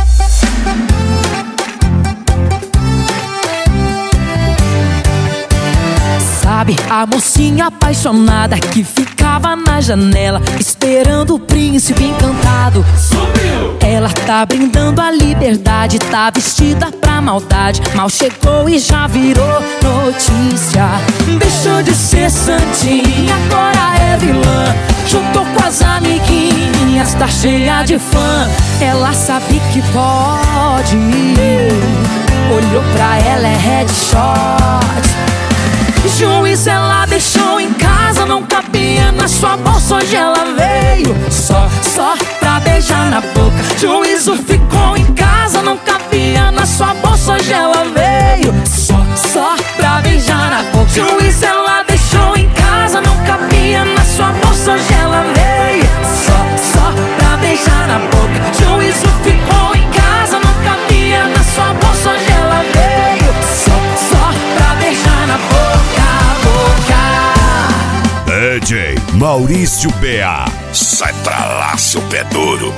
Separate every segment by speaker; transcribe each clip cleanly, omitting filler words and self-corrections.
Speaker 1: Sabe, a mocinha apaixonada que ficava na janela esperando o príncipe encantado.
Speaker 2: Sumiu!
Speaker 1: Ela tá brindando a liberdade, tá vestida pra maldade. Mal chegou e já virou notícia. Deixou de ser santinha, agora é vilã. Juntou com as amiguinhas, tá cheia de fã. Ela sabe que pode. Olhou pra ela, é headshot. Juiz ela deixou em casa, não cabia na sua bolsa. Hoje ela veio só pra beijar na boca. Juízo ficou em casa, não cabia na sua bolsa. Hoje ela veio só pra beijar na boca. Juiz ela deixou em casa, não cabia na sua bolsa. Hoje ela veio só pra beijar na boca. Juízo ficou em casa, não cabia na sua bolsa. Hoje ela veio só pra beijar na boca.
Speaker 3: DJ Maurício B.A. Sai pra lá, seu pé duro.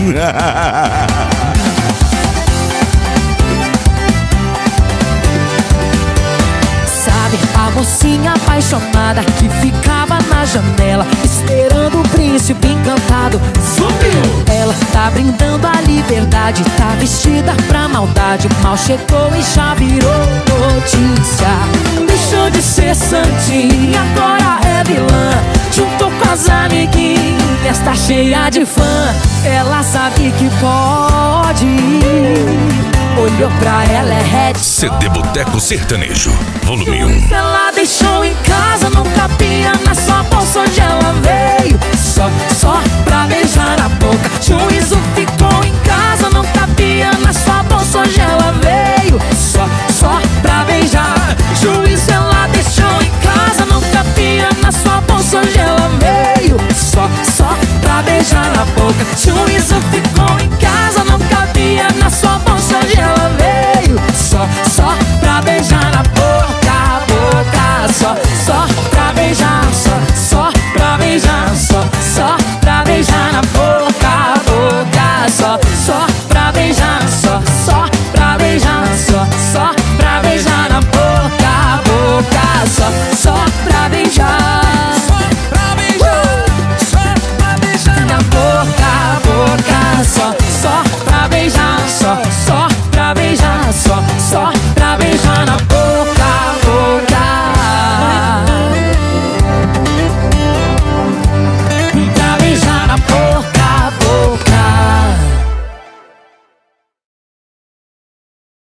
Speaker 1: Sabe, a mocinha apaixonada que ficava na janela esperando o príncipe encantado.
Speaker 2: Sumiu!
Speaker 1: Ela tá brindando a liberdade, tá vestida pra maldade. Mal chegou e já virou notícia. Deixou de ser santinha, agora é vilã. Juntou com as amiguinhas, tá cheia de fã. Ela sabe que pode. Olhou pra ela, é head.
Speaker 3: CD Boteco Sertanejo, volume 1.
Speaker 1: Ela deixou em casa, não cabia na sua bolsa. Hoje ela veio só pra beijar na boca. Juízo